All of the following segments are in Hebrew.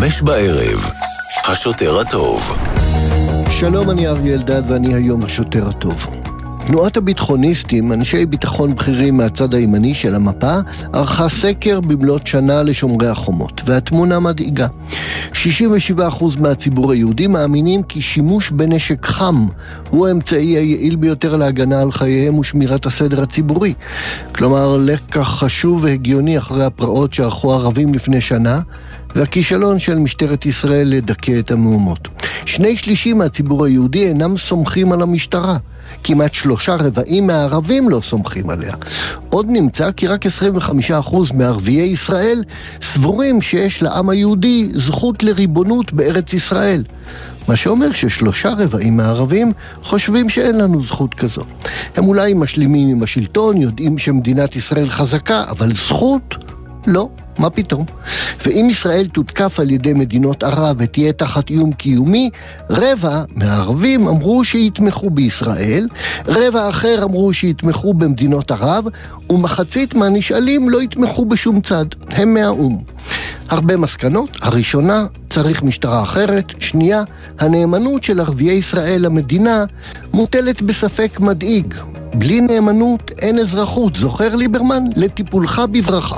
5:00, השוטר הטוב. שלום, אני אריה אלדד ואני היום השוטר הטוב. תנועת הביטחוניסטים, אנשי ביטחון בכירים מהצד הימני של המפה, ערכה סקר במלאת שנה לשומרי החומות, והתמונה מדאיגה. 67% מהציבור היהודי מאמינים כי שימוש בנשק חם הוא האמצעי היעיל ביותר להגנה על חייהם ושמירת הסדר הציבורי. כלומר, לקח חשוב והגיוני אחרי הפרעות שערכו ערבים לפני שנה, והכישלון של משטרת ישראל לדכא את המהומות. 2/3 מהציבור היהודי אינם סומכים על המשטרה. כמעט 3/4 מהערבים לא סומכים עליה. עוד נמצא כי רק 25% מערביי ישראל סבורים שיש לעם היהודי זכות לריבונות בארץ ישראל. מה שאומר ש3/4 מהערבים חושבים שאין לנו זכות כזו. הם אולי משלימים עם השלטון, יודעים שמדינת ישראל חזקה, אבל זכות? לא, מה פתאום? ואם ישראל תותקף על ידי מדינות ערב ותהיה תחת איום קיומי, 1/4 מהערבים אמרו שיתמכו בישראל, 1/4 אחר אמרו שיתמכו במדינות ערב, ומחצית מהנשאלים לא יתמכו בשום צד, הם מהאום. הרבה מסקנות. הראשונה, צריך משטרה אחרת. שנייה, הנאמנות של ערביי ישראל למדינה מוטלת בספק מדאיג. בלי נאמנות אין אזרחות, זוכר ליברמן? לטיפולך בברכה.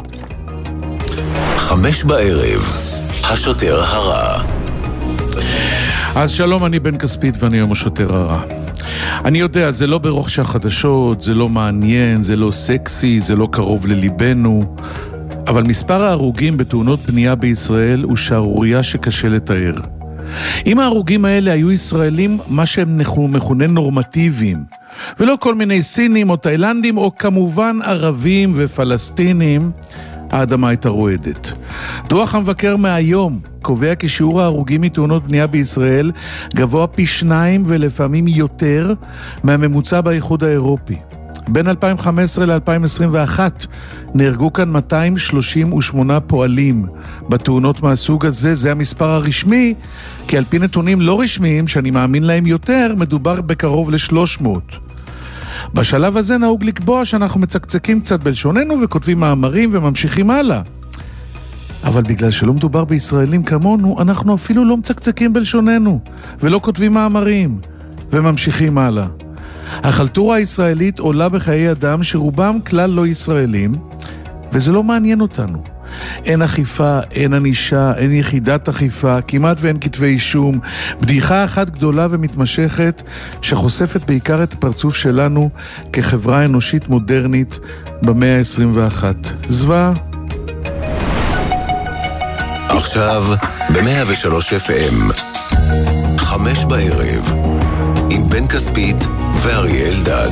5:00, השוטר הרע. אז שלום, אני בן כספית ואני היום השוטר הרע. אני יודע, זה לא ברוכש החדשות, זה לא מעניין, זה לא סקסי, זה לא קרוב לליבנו, אבל מספר ההרוגים בתאונות בנייה בישראל הוא שערוריה שקשה לתאר. אם ההרוגים האלה היו ישראלים, מה שהם מכונה נורמטיביים, ולא כל מיני סינים או תאילנדים או כמובן ערבים ופלסטינים, האדמה הייתה רועדת. דוח המבקר מהיום קובע כי שיעור ההרוגים מתאונות בנייה בישראל גבוה פי 2 ולפעמים יותר מהממוצע באיחוד האירופי. בין 2015 ל-2021 נהרגו כאן 238 פועלים בתאונות מהסוג הזה. זה המספר הרשמי, כי על פי נתונים לא רשמיים, שאני מאמין להם יותר, מדובר בקרוב ל-300. בשלב הזה נהוג לקבוע שאנחנו מצקצקים קצת בלשוננו וכותבים מאמרים וממשיכים הלאה. אבל בגלל שלא מדובר בישראלים כמונו, אנחנו אפילו לא מצקצקים בלשוננו ולא כותבים מאמרים וממשיכים הלאה. החלטורה הישראלית עולה בחיי אדם שרובם כלל לא ישראלים, וזה לא מעניין אותנו. אין אכיפה, אין ענישה, אין יחידת אכיפה, כמעט ואין כתבי אישום. בדיחה אחת גדולה ומתמשכת שחושפת בעיקר את הפרצוף שלנו כחברה אנושית מודרנית במאה ה-21. זוועה. עכשיו ב-103 FM, 5:00, עם בן כספית ואריה אלדד.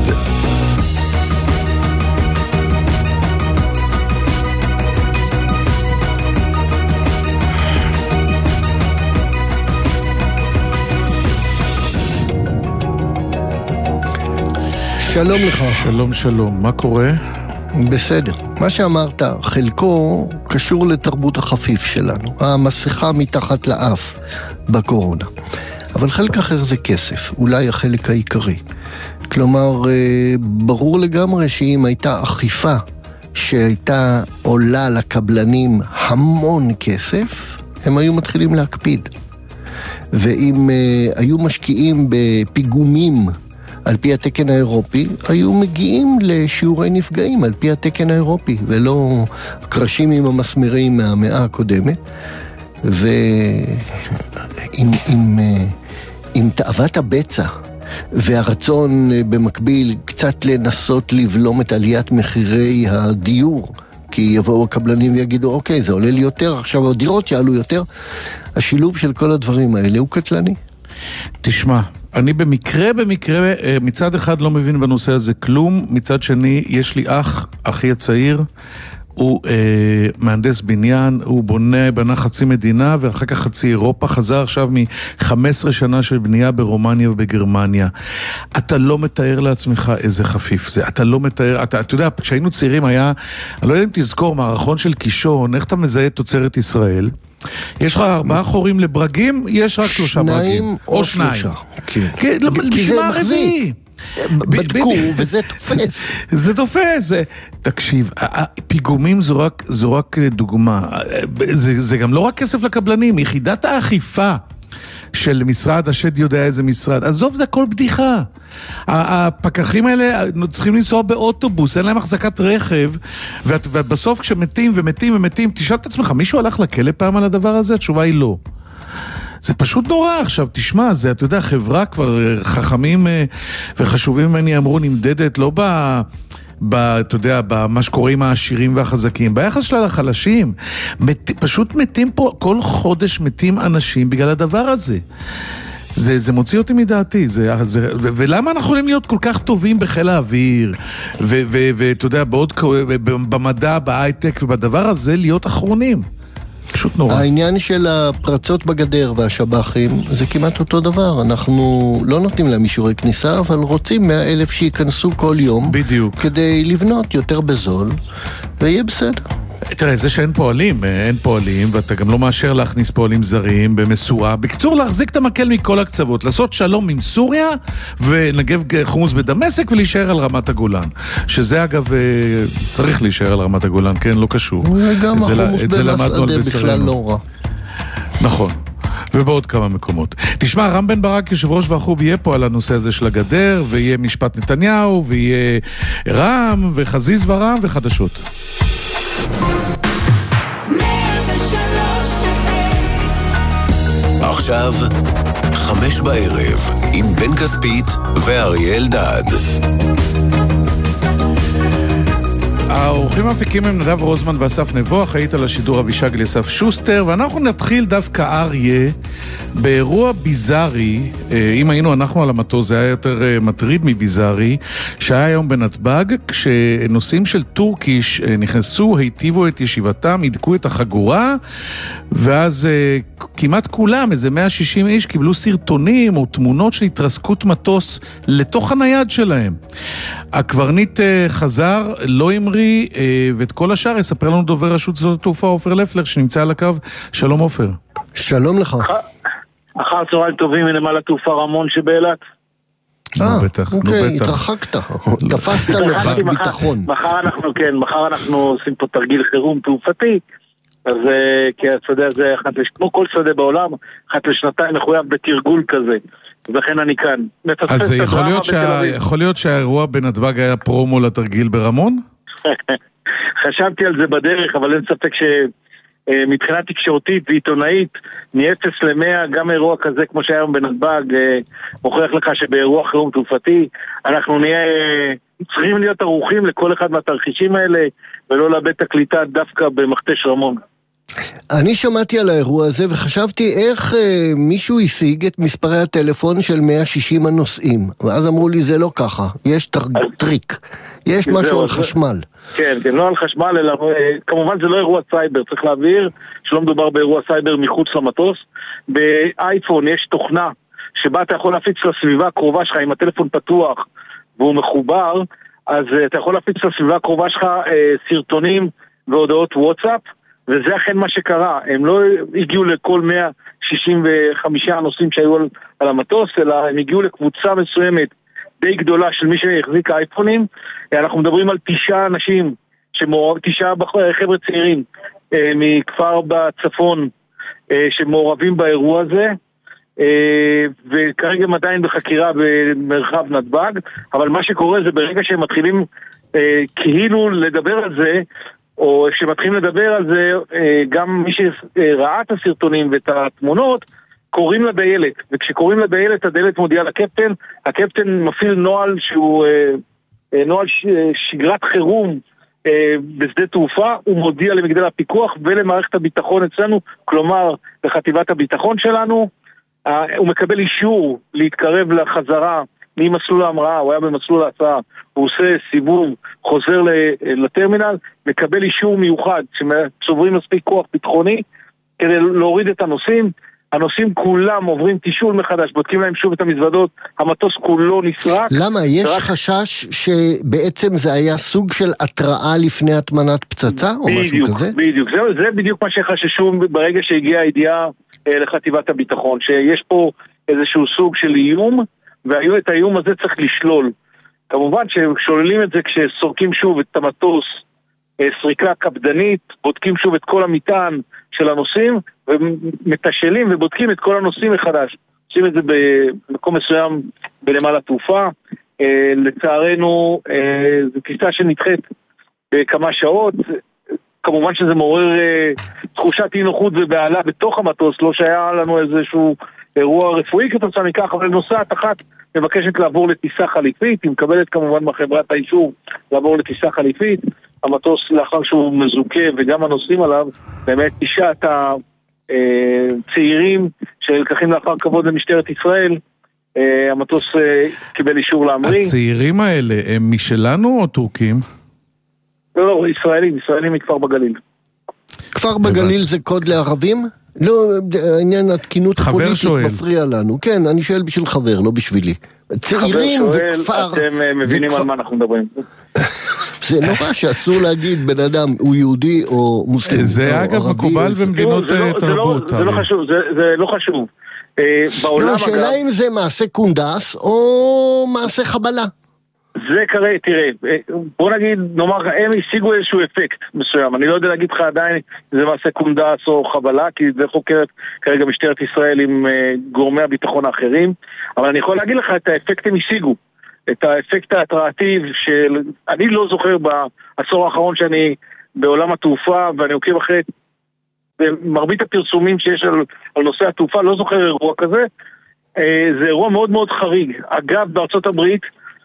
שלום לך. שלום שלום, מה קורה? בסדר. מה שאמרת, חלקו קשור לתרבות החפיף שלנו, המסכה מתחת לאף בקורונה. אבל חלק אחר זה כסף, אולי החלק העיקרי. כלומר, ברור לגמרי שאם הייתה אכיפה שהייתה עולה לקבלנים המון כסף, הם היו מתחילים להקפיד. ואם היו משקיעים בפיגומים על פי התקן האירופי, היו מגיעים לשיעורי נפגעים על פי התקן האירופי, ולא קרשים עם המסמרים מהמאה הקודמת. עם תאוות הבצע והרצון במקביל קצת לנסות לבלום את עליית מחירי הדיור, כי יבואו הקבלנים ויגידו, אוקיי, זה עולה לי יותר, עכשיו הדירות יעלו יותר. השילוב של כל הדברים האלה הוא קטלני. תשמע, אני במקרה מצד אחד לא מבין בנושא הזה כלום, מצד שני יש לי אחי הצעיר, הוא מהנדס בניין, הוא בנה חצי מדינה ואחר כך חצי אירופה, חזר עכשיו מ-15 שנה של בנייה ברומניה ובגרמניה. אתה לא מתאר לעצמך איזה חפיף זה, אתה לא מתאר, אתה יודע, כשהיינו צעירים היה, אני לא יודע אם תזכור, מערכון של קישון, איך אתה מזהה תוצרת ישראל? יש לך 4 חורים לברגים, יש רק 3 ברגים. או 2. כן, בשביל מה רביעי? בדקו, וזה תופס. זה תופס. תקשיב, פיגומים זו רק דוגמה. זה גם לא רק כסף לקבלנים, יחידת האכיפה של משרד, השד יודע איזה משרד, עזוב, זה הכל בדיחה. הפקחים האלה צריכים לנסוע באוטובוס, אין להם החזקת רכב, ובסוף כשמתים ומתים ומתים, תשאל את עצמך, מישהו הלך לכלא פעם על הדבר הזה? התשובה היא לא. זה פשוט נורא. עכשיו, תשמע, זה, אתה יודע, חברה כבר חכמים וחשובים ממני אמרו, נמדדת לא אתה יודע, במה שקורה עם העשירים והחזקים, ביחס שלה לחלשים. פשוט מתים פה, כל חודש מתים אנשים בגלל הדבר הזה. זה מוציא אותי מדעתי. ולמה אנחנו יכולים להיות כל כך טובים בחיל האוויר, ואתה יודע, במדע, בהייטק, ובדבר הזה להיות אחרונים? פשוט נורא. העניין של הפרצות בגדר והשב"חים זה כמעט אותו דבר. אנחנו לא נותנים להם אישורי כניסה, אבל רוצים 100,000 שיכנסו כל יום. בדיוק. כדי לבנות יותר בזול, ויהיה בסדר. תראה, זה שאין פועלים, אין פועלים, ואתה גם לא מאשר להכניס פועלים זרים במסורה. בקצור, להחזיק את המקל מכל הקצוות, לעשות שלום עם סוריה, ונגב חומוס בדמשק, ולהישאר על רמת הגולן. שזה אגב, צריך להישאר על רמת הגולן, כן? לא קשור. וגם החומוס במסעדה בכלל לא רע. נכון. ובעוד כמה מקומות. תשמע, רם בן ברק, יושב ראש והחוב, יהיה פה על הנושא הזה של הגדר, ויהיה משפט נתניהו, ויהיה רם, וחזיז ורם, וחדשות. עכשיו 5:00 עם בן כספית ואריה אלדד. האורחים המפיקים הם נדב רוזמן ואסף נבו, אחראית על השידור אבישג אליסף שוסטר, ואנחנו נתחיל דווקא אריה באירוע ביזארי. אם היינו אנחנו על המטוס, זה היה יותר מטריד מביזארי, שהיה היום בנתב"ג, כשנוסעים של טורקיש נכנסו, היטיבו את ישיבתם, הדקו את החגורה, ואז כמעט כולם, איזה 160 איש, קיבלו סרטונים או תמונות של התרסקות מטוס לתוך הנייד שלהם. הקברניט חזר, לא אמרי, ואת כל השאר יספר לנו דובר רשות שדות התעופה עופר לפלר, שנמצא על הקו. שלום עופר. שלום לך. אחר צהריים טובים מנמל התעופה רמון שבאילת. בטח, אוקיי, התרחקת, תפסת מרחק ביטחון. מחר אנחנו עושים פה תרגיל חירום תעופתי, אז כי השדה הזה, כמו כל שדה בעולם, אחת לשנתיים מחויב בתרגול כזה. ולכן אני כאן. אז יכול להיות שהאירוע בנתב"ג היה פרומו לתרגיל ברמון? חשבתי על זה בדרך, אבל אין ספק שמבחינה תקשורתית ועיתונאית, מ-0 ל-100, גם אירוע כזה כמו שהיה היום בנתב"ג, מוכיח לך שבאירוע חירום תעופתי, אנחנו נהיה צריכים להיות ערוכים לכל אחד מהתרחישים האלה, ולא לאבד את הקליטה דווקא במכתש רמון. אני שמעתי על האירוע הזה וחשבתי איך מישהו השיג את מספרי הטלפון של 160 הנוסעים, ואז אמרו לי זה לא ככה, יש טריק, יש משהו על חשמל. כן, לא על חשמל, אלא כמובן זה לא אירוע סייבר, צריך להבהיר שלא מדובר באירוע סייבר מחוץ למטוס. באייפון יש תוכנה שבה אתה יכול להפיץ לסביבה הקרובה שלך, אם הטלפון פתוח והוא מחובר, אז אתה יכול להפיץ לסביבה הקרובה שלך סרטונים והודעות וואטסאפ, וזה אכן מה שקרה. הם לא הגיעו לכל 165 הנוסעים שהיו על המטוס, אלא הם הגיעו לקבוצה מסוימת די גדולה של מי שהחזיק האייפונים. אנחנו מדברים על 9 אנשים, 9 חבר'ה צעירים מכפר בצפון שמעורבים באירוע הזה, וכרגע הם עדיין בחקירה במרחב נתב"ג. אבל מה שקורה זה ברגע שהם מתחילים כאילו לדבר על זה, או שמתחילים לדבר על זה, גם מי שראה את הסרטונים ואת התמונות, קוראים לדיילת, וכשקוראים לדיילת, הדיילת מודיעה לקפטן, הקפטן מפעיל נוהל שהוא נוהל שגרת חירום בשדה תעופה, הוא מודיע למגדל הפיקוח ולמערכת הביטחון אצלנו, כלומר לחטיבת הביטחון שלנו, הוא מקבל אישור להתקרב לחזרה ממסלול ההמראה, הוא היה במסלול ההצעה, הוא עושה סיבוב, חוזר לטרמינל, מקבל אישור מיוחד, שצוברים מספיק כוח ביטחוני, כדי להוריד את הנוסעים. הנוסעים כולם עוברים תישול מחדש, בודקים להם שוב את המזוודות, המטוס כולו נסרק. למה? יש חשש שבעצם זה היה סוג של התראה לפני הטמנת פצצה, או משהו כזה? בדיוק, זה בדיוק מה שחששו ברגע שהגיעה הידיעה לחטיבת הביטחון, שיש פה איזשהו סוג של איום, ואת האיום הזה צריך לשלול. כמובן ששוללים את זה כשסורקים שוב את המטוס, סריקה קפדנית, בודקים שוב את כל המטען של הנוסעים, ומתשאלים ובודקים את כל הנוסעים מחדש. עושים את זה במקום מסוים בנמל התעופה. לצערנו, זו טיסה שנדחית בכמה שעות. כמובן שזה מעורר תחושת אי נוחות ובעלה בתוך המטוס, לא שהיה לנו איזשהו אירוע רפואי כתוצאה מכך, אבל נוסעת אחת מבקשת לעבור לטיסה חליפית, היא מקבלת כמובן מחברת האישור לעבור לטיסה חליפית. המטוס לאחר שהוא מזוכה וגם הנוסעים עליו, באמת תשעת הצעירים שלקחים לאחר כבוד למשטרת ישראל, המטוס קיבל אישור להמריא. הצעירים האלה הם משלנו או טורקים? לא, ישראלים מכפר בגליל. כפר בגליל זה קוד לערבים? לא, עניין התקינות הפוליטית מפריע לנו. כן, אני שואל בשביל חבר, לא בשבילי. צעירים וכפר... אתם מבינים על מה אנחנו מדברים. זה נורא שאסור להגיד בן אדם הוא יהודי או מוסלמי. זה אגב מקובל במדינות תרבות. זה לא חשוב. לא, השאלה אם זה מעשה קונדס או מעשה חבלה. זה כרגע, תראה, בוא נגיד, נאמר, הם השיגו איזשהו אפקט מסוים. אני לא יודע להגיד לך עדיין אם זה מעשה קונדס או חבלה, כי זה חוקרת כרגע משטרת ישראל עם גורמי הביטחון האחרים, אבל אני יכול להגיד לך את האפקט הם השיגו. את האפקט ההתרעתי של... אני לא זוכר בעשור האחרון שאני בעולם התעופה, ואני עוקב אחרי מרבית הפרסומים שיש על נושא התעופה, לא זוכר אירוע כזה. זה אירוע מאוד מאוד חריג. אגב, בארצות הברית,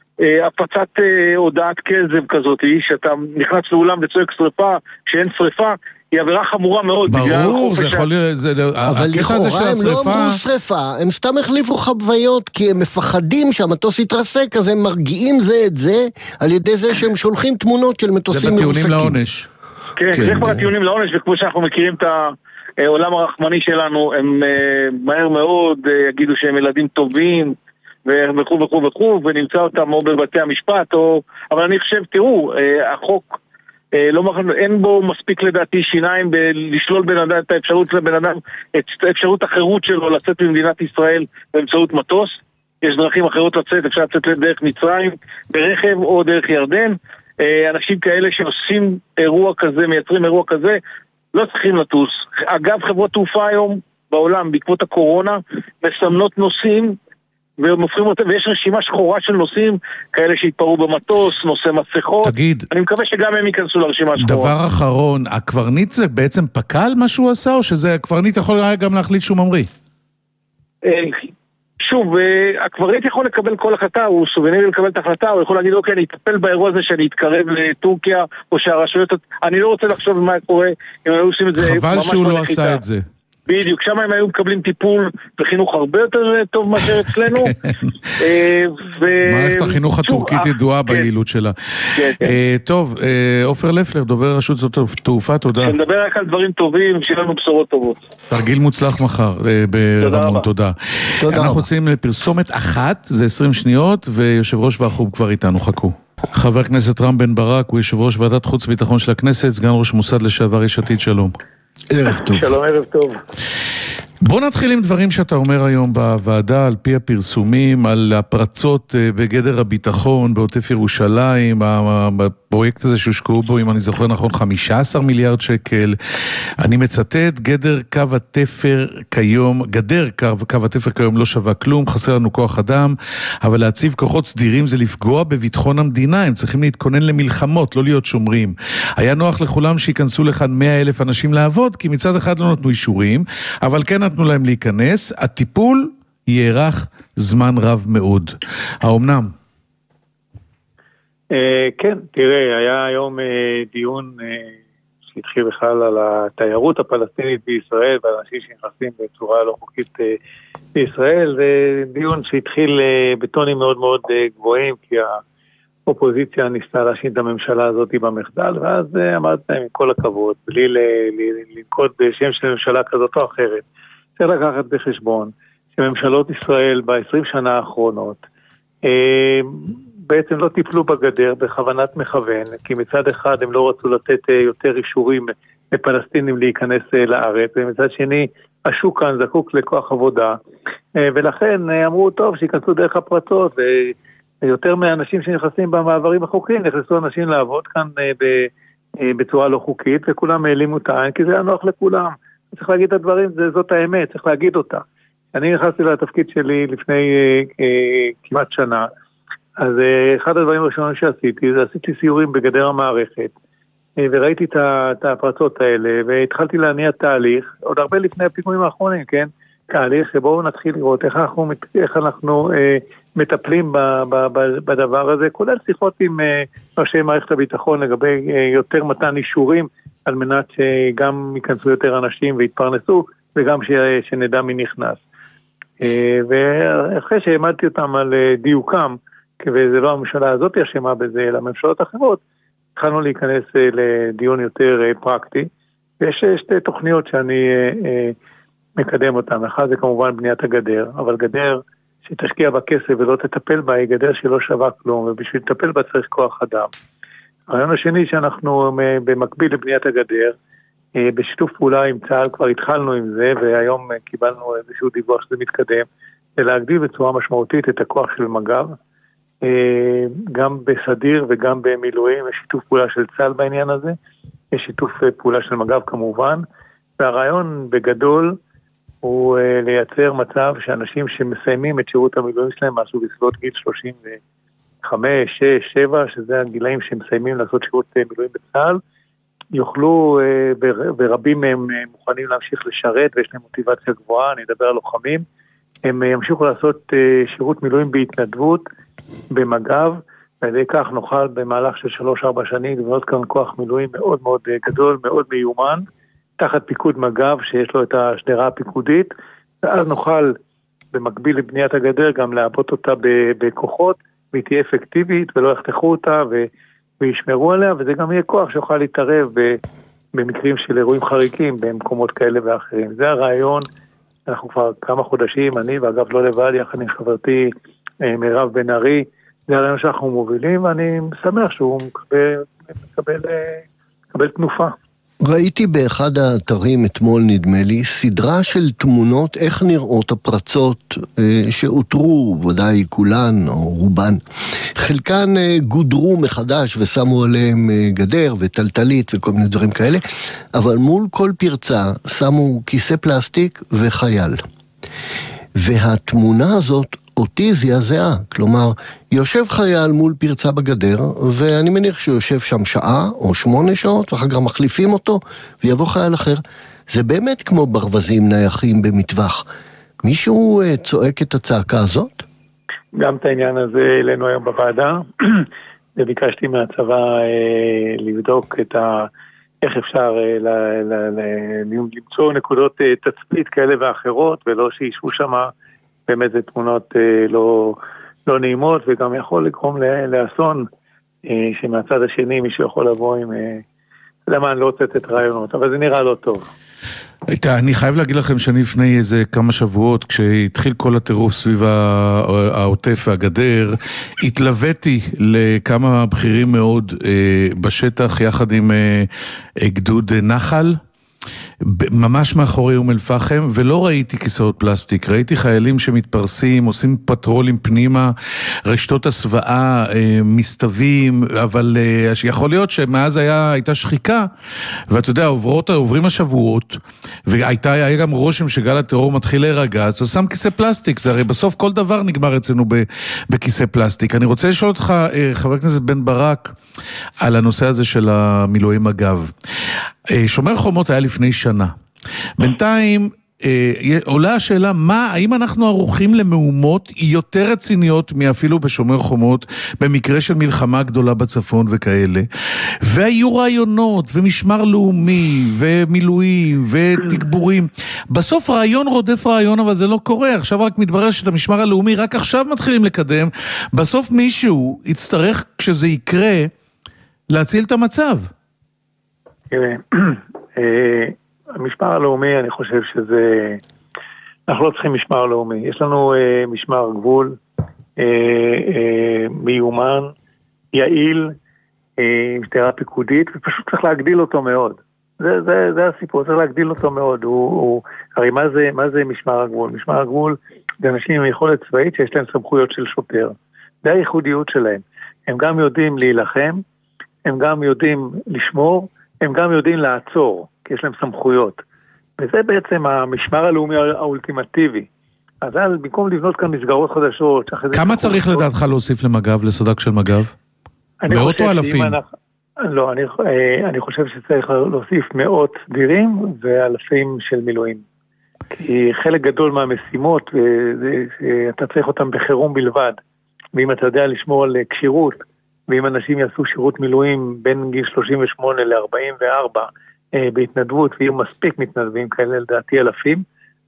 הפצת הודעת כזב כזאת, שאתה נכנס לאולם וצועק שריפה, כשאין שריפה, היא עבירה חמורה מאוד. ברור, זה יכול להיות... אבל לכאורה הם לא אמרו שריפה, הם סתם החליפו חוויות, כי הם מפחדים שהמטוס יתרסק, אז הם מרגיעים זה את זה, על ידי זה שהם שולחים תמונות של מטוסים מרוסקים. זה בטיעונים לעונש. כן, זה כבר הטיעונים לעונש, וכמו שאנחנו מכירים את העולם הרחמני שלנו, הם מהר מאוד יגידו שהם ילדים טובים, וכו' וכו' וכו', ונמצא אותם או בבתי המשפט, אבל אני חושב, תראו, החוק, אין בו מספיק לדעתי שיניים לשלול בן אדם את האפשרות לבן אדם, את האפשרות החירות שלו לצאת ממדינת ישראל באמצעות מטוס. יש דרכים אחרות לצאת, אפשר לצאת דרך מצרים, ברכב או דרך ירדן. אנשים כאלה שעושים אירוע כזה, מייצרים אירוע כזה, לא צריכים לטוס. אגב, חברות תעופה היום בעולם, בעקבות הקורונה, מסמנות נוסעים, ויש רשימה שחורה של נוסעים כאלה שהתפרו במטוס, נושא מסכות. תגיד, אני מקווה שגם הם ייכנסו לרשימה השחורה. דבר אחרון, הקברניט זה בעצם פקל מה שהוא עשה, או שזה הקברניט יכול גם להחליט שהוא ממריא? שוב, הקברניט יכול לקבל כל החלטה, הוא סוברני לקבל את ההחלטה, הוא יכול להגיד, אוקיי, אני אטפל באירוע הזה שאני אתקרב לטורקיה, או שהרשויות... אני לא רוצה לחשוב מה קורה, אם היו עושים את זה... חבל שהוא לא עשה את זה. בדיוק, שם הם היו מקבלים טיפול וחינוך הרבה יותר טוב מאשר אצלנו. מערכת החינוך הטורקית ידועה ביעילות שלה. טוב, עופר לפלר, דובר רשות שדות התעופה, תודה. נדבר רק על דברים טובים, שיהיה לנו בשורות טובות. תרגיל מוצלח מחר ברמון, תודה. אנחנו רוצים לפרסומת אחת, זה 20 שניות, ויושב ראש והחוב כבר איתנו, חכו. חבר הכנסת רם בן ברק, הוא יושב ראש ועדת חוץ וביטחון של הכנסת, סגן ראש מוסד לשעבר יש עתיד, שלום. ערב טוב. שלום, ערב טוב. בוא נתחיל עם דברים שאתה אומר היום בוועדה, על פי הפרסומים, על הפרצות בגדר הביטחון, בעוטף ירושלים, הפרויקט הזה שהושקעו בו, אם אני זוכר נכון, 15 מיליארד שקל. אני מצטט, גדר קו התפר כיום לא שווה כלום, חסר לנו כוח אדם, אבל להציב כוחות סדירים זה לפגוע בביטחון המדינה, הם צריכים להתכונן למלחמות, לא להיות שומרים. היה נוח לכולם שיכנסו לכאן 100,000 אנשים לעבוד, כי מצד אחד לא נתנו אישורים, אבל כן נתנו להם להיכנס, הטיפול יארך זמן רב מאוד. האומנם? כן, תראה, היה היום דיון שהתחיל בכלל על התיירות הפלסטינית בישראל, ועל אנשים שנכנסים בצורה לא חוקית בישראל, זה דיון שהתחיל בטונים מאוד מאוד גבוהים, כי האופוזיציה ניסתה להשאיר את הממשלה הזאת במחדל, ואז אמרתי להם, עם כל הכבוד, בלי לנקוט בשם של ממשלה כזאת או אחרת, צריך לקחת בחשבון שממשלות ישראל ב-20 שנה האחרונות בעצם לא טיפלו בגדר בכוונת מכוון, כי מצד אחד הם לא רצו לתת יותר אישורים לפלסטינים להיכנס לארץ, ומצד שני השוק כאן זקוק לכוח עבודה, ולכן אמרו טוב שיכנסו דרך הפרצות, ויותר מהאנשים שנכנסים במעברים החוקיים, נכנסו אנשים לעבוד כאן בצורה לא חוקית, וכולם העלימו את העין, כי זה היה נוח לכולם. צריך להגיד את הדברים, זאת האמת, צריך להגיד אותה. אני נכנסתי לתפקיד שלי לפני כמעט שנה, אז אחד הדברים הראשונים שעשיתי, זה עשיתי סיורים בגדר המערכת, וראיתי את הפרצות האלה, והתחלתי להניע תהליך, עוד הרבה לפני הפיגועים האחרונים, כן? תהליך שבואו נתחיל לראות איך אנחנו מטפלים בדבר הזה, כולל שיחות עם ראשי מערכת הביטחון לגבי יותר מתן אישורים, על מנת שגם ייכנסו יותר אנשים והתפרנסו, וגם שנדע מי נכנס. ואחרי שהעמדתי אותם על דיוקם, וזה לא הממשלה הזאת אשמה בזה, אלא ממשלות אחרות, התחלנו להיכנס לדיון יותר פרקטי, ויש שתי תוכניות שאני מקדם אותן. אחד זה כמובן בניית הגדר, אבל גדר שתשקיע בכסף ולא תטפל בה, היא גדר שלא שווה כלום, ובשביל לטפל בה צריך כוח אדם. הרעיון השני שאנחנו במקביל לבניית הגדר, בשיתוף פעולה עם צה"ל, כבר התחלנו עם זה, והיום קיבלנו איזשהו דיווח שזה מתקדם, זה להגדיל בצורה משמעותית את הכוח של מג"ב, גם בסדיר וגם במילואים, יש שיתוף פעולה של צה"ל בעניין הזה, יש שיתוף פעולה של מג"ב כמובן, והרעיון בגדול הוא לייצר מצב שאנשים שמסיימים את שירות המילואים שלהם, משהו בסביבות גיל 35, 6, 7, שזה הגילאים שמסיימים לעשות שירות מילואים בצה"ל, יוכלו, ורבים מהם מוכנים להמשיך לשרת, ויש להם מוטיבציה גבוהה, אני אדבר על לוחמים, הם ימשיכו לעשות שירות מילואים בהתנדבות, במג"ב, ועל כך נוכל במהלך של 3-4 שנים לבנות כאן כוח מילואים מאוד מאוד גדול, מאוד מיומן, תחת פיקוד מג"ב שיש לו את השדרה הפיקודית, ואז נוכל במקביל לבניית הגדר גם לעבוד אותה בכוחות, והיא תהיה אפקטיבית ולא יחתכו אותה וישמרו עליה, וזה גם יהיה כוח שיוכל להתערב במקרים של אירועים חריגים במקומות כאלה ואחרים. זה הרעיון, אנחנו כבר כמה חודשים, אני ואגב לא לבד, יחד עם חברתי מירב בן ארי, זה הרעיון שאנחנו מובילים, ואני שמח שהוא מקבל תנופה. ראיתי באחד האתרים אתמול, נדמה לי, סדרה של תמונות איך נראות הפרצות שאותרו, ודאי כולן או רובן. חלקן גודרו מחדש ושמו עליהם גדר וטלטלית וכל מיני דברים כאלה, אבל מול כל פרצה שמו כיסא פלסטיק וחייל. והתמונה הזאת אותי זעזעה, כלומר, יושב חייל מול פרצה בגדר, ואני מניח שהוא יושב שם שעה או 8 שעות, ואחר כך מחליפים אותו, ויבוא חייל אחר. זה באמת כמו ברווזים נייחים במטווח. מישהו צועק את הצעקה הזאת? גם את העניין הזה אלינו היום בוועדה, וביקשתי מהצבא לבדוק איך אפשר למצוא נקודות תצפית כאלה ואחרות, ולא שישבו שם באמת זה תמונות לא נעימות, וגם יכול לגרום לאסון, שמהצד השני מישהו יכול לבוא עם, למה אני לא רוצה את רעיונות, אבל זה נראה לא טוב. אני חייב להגיד לכם שאני לפני איזה כמה שבועות, כשהתחיל כל הטירוף סביב העוטף והגדר, התלוויתי לכמה בכירים מאוד בשטח, יחד עם גדוד נחל, ממש מאחורי אום אל פחם, ולא ראיתי כיסאות פלסטיק, ראיתי חיילים שמתפרסים, עושים פטרולים פנימה, רשתות הסוואה, מסתווים, אבל יכול להיות שמאז הייתה שחיקה, ואתה יודע, עוברים השבועות, והיה גם רושם שגל הטרור מתחיל להירגע, אז שם כיסא פלסטיק, זה הרי בסוף כל דבר נגמר אצלנו בכיסא פלסטיק. אני רוצה לשאול אותך, חבר הכנסת בן ברק, על הנושא הזה של המילואים אגב. שומר חומות היה לפני שנה. בינתיים עולה השאלה, האם אנחנו ערוכים למהומות יותר רציניות מאפילו בשומר חומות, במקרה של מלחמה גדולה בצפון וכאלה, והיו רעיונות ומשמר לאומי ומילואים ותגבורים, בסוף רעיון רודף רעיון, אבל זה לא קורה. עכשיו רק מתברר שאת המשמר הלאומי רק עכשיו מתחילים לקדם, בסוף מישהו יצטרך כשזה יקרה להציל את המצב. תראה, המשמר הלאומי, אני חושב שזה, אנחנו לא צריכים משמר לאומי, יש לנו משמר גבול, מיומן, יעיל, משטרה פיקודית, ופשוט צריך להגדיל אותו מאוד. זה הסיפור, צריך להגדיל אותו מאוד. הרי מה זה משמר הגבול? משמר הגבול זה אנשים עם יכולת צבאית שיש להם סמכויות של שוטר. זה הייחודיות שלהם. הם גם יודעים להילחם, הם גם יודעים לשמור, הם גם יודעים לעצור, כי יש להם סמכויות. וזה בעצם המשמר הלאומי האולטימטיבי. אז במקום לבנות כאן מסגרות חדשות... כמה צריך לדעתך להוסיף למג"ב, לסד"כ של מג"ב? מאות או אלפים? לא, אני חושב שצריך להוסיף מאות סדירים ואלפים של מילואים. כי חלק גדול מהמשימות, אתה צריך אותם בחירום בלבד. ואם אתה יודע לשמור על קשירות, ואם אנשים יעשו שירות מילואים בין גיל 38 ל-44 בהתנדבות, ויהיו מספיק מתנדבים כאלה, לדעתי אלפים,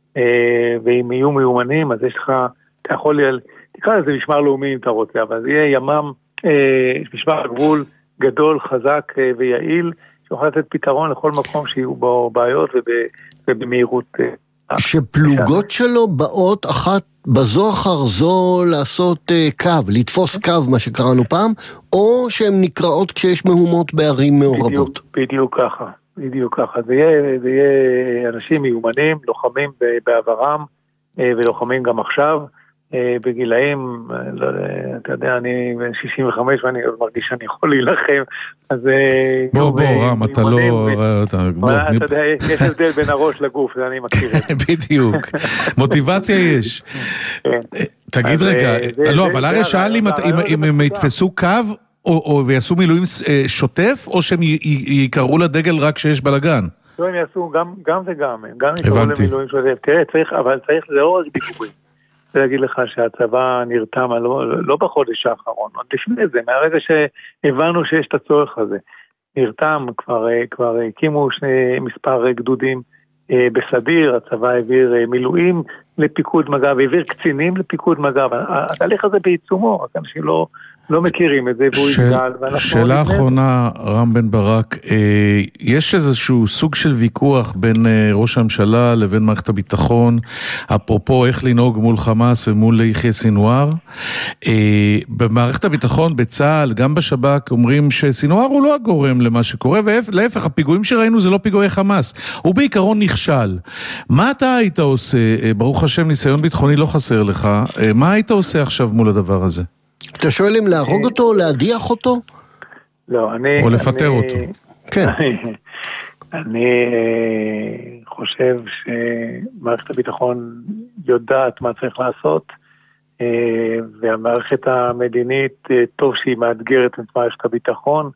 ואם יהיו מיומנים, אז יש לך, אתה יכול, תקרא לזה משמר לאומי אם אתה רוצה, אבל זה יהיה ימם, משמר הגבול גדול, חזק ויעיל, שיוכל לתת פתרון לכל מקום שיהיו בו בעיות ובמהירות. שפלוגות שלו באות אחת בזו אחר זו לעשות קו, לתפוס קו, מה שקראנו פעם, או שהן נקראות כשיש מהומות בערים מעורבות. בדיוק ככה. בדיוק ככה, זה יהיה אנשים מיומנים, לוחמים בעברם, ולוחמים גם עכשיו, בגילאים, אתה יודע, אני בן 65 ואני מרגיש שאני יכול להילחם, אז... בוא, רם, אתה לא... אתה יודע, יש הבדל בין הראש לגוף, זה אני מכיר. בדיוק, מוטיבציה יש. תגיד רגע, לא, אבל הרי שאל אם הם יתפסו קו, או ויעשו מילואים שוטף, או שהם יקראו לדגל רק שיש בלגן? לא, הם יעשו גם וגם, גם יקראו למילואים שוטף. תראה, אבל צריך לאור דיבורים. אני להגיד לך שהצבא נרתם לא בחודש האחרון, עוד לפני זה, מהרגע שהבנו שיש את הצורך הזה. נרתם, כבר הקימו מספר גדודים בסדיר, הצבא העביר מילואים לפיקוד מג"ב, העביר קצינים לפיקוד מג"ב. התהליך הזה בעיצומו, אנשים לא מכירים את זה, והוא יגדל. שאלה אחרונה, רם בן ברק, יש איזשהו סוג של ויכוח בין ראש הממשלה לבין מערכת הביטחון, אפרופו איך לנהוג מול חמאס ומול יחיא סינואר. במערכת הביטחון, בצה"ל, גם בשב"כ, אומרים שסינואר הוא לא הגורם למה שקורה, ולהפך, הפיגועים שראינו זה לא פיגועי חמאס, הוא בעיקרון נכשל. מה אתה היית עושה, ברוך השם ניסיון ביטחוני לא חסר לך, מה היית עושה עכשיו מול הדבר הזה? אתה שואל אם להרוג אותו או להדיח אותו? לא, או לפטר אותו. כן. אני חושב שמערכת הביטחון יודעת מה צריך לעשות, והמערכת המדינית, טוב שהיא מאתגרת את מערכת הביטחון,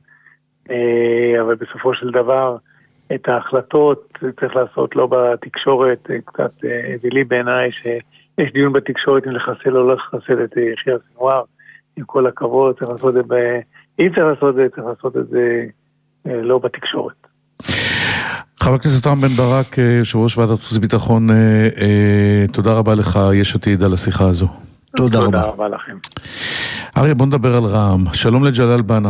אבל בסופו של דבר, את ההחלטות צריך לעשות לא בתקשורת, קצת אווילי בעיניי שיש דיון בתקשורת אם לחסל או לא לחסל את יחיא סינואר, עם כל הכבוד, צריך לעשות את זה, אם צריך לעשות את זה לא בתקשורת. חבר הכנסת רם בן ברק, יושב ראש ועדת חוץ וביטחון, תודה רבה לך, יש עתיד, על השיחה הזו. תודה רבה לכם. אריה, בוא נדבר על רע"מ. שלום לג'לאל בנה.